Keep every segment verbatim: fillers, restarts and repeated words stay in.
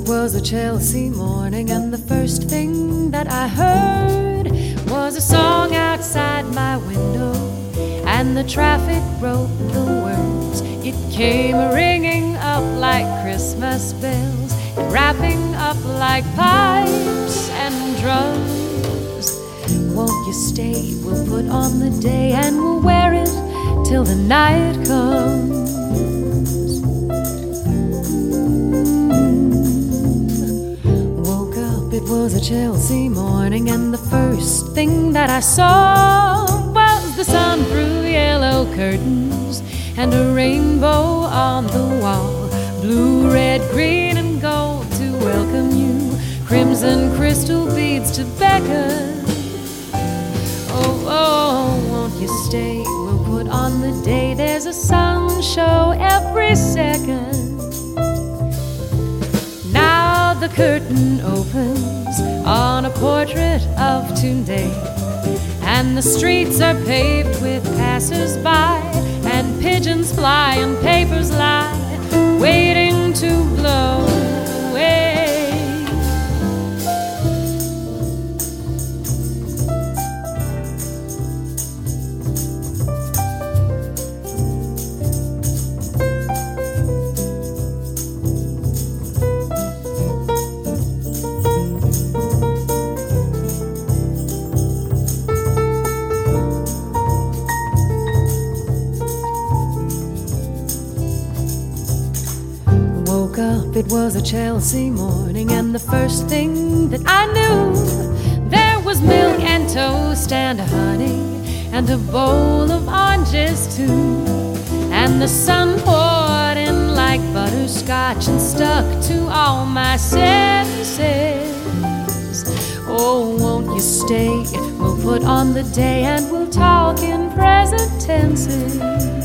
it was a Chelsea morning, and the first thing that I heard was a song outside my window, and the traffic wrote the words. It came ringing up like Christmas bells, and wrapping up like pipes and drums. Won't you stay? We'll put on the day, and we'll wear it till the night comes. Woke up, it was a Chelsea morning, and the first thing that I saw was the sun through the yellow curtains and a rainbow on the wall. Blue, red, green, and gold to welcome you, crimson crystal beads to beckon. Oh, oh, won't you stay? We'll put on the day. There's a sun show every second. Now the curtain opens on a portrait of today, and the streets are paved with passers-by, and pigeons fly and papers lie, waiting to blow away. Woke up, it was a Chelsea morning, and the first thing that I knew, there was milk and toast and honey and a bowl of oranges too. And the sun poured in like butterscotch and stuck to all my senses. Oh, won't you stay? We'll put on the day, and we'll talk in present tenses.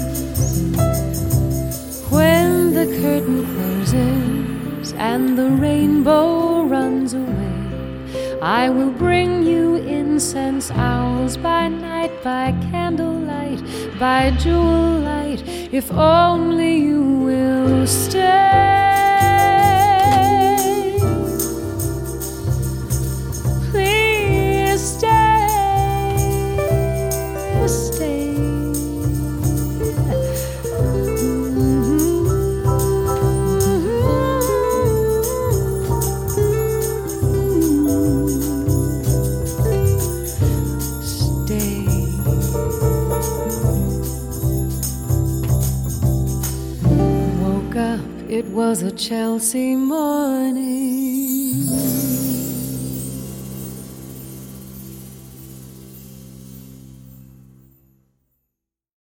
When the curtain closes and the rainbow runs away, I will bring you incense owls by night, by candlelight, by jewel light, if only you will stay. Please stay, stay. It was a Chelsea morning.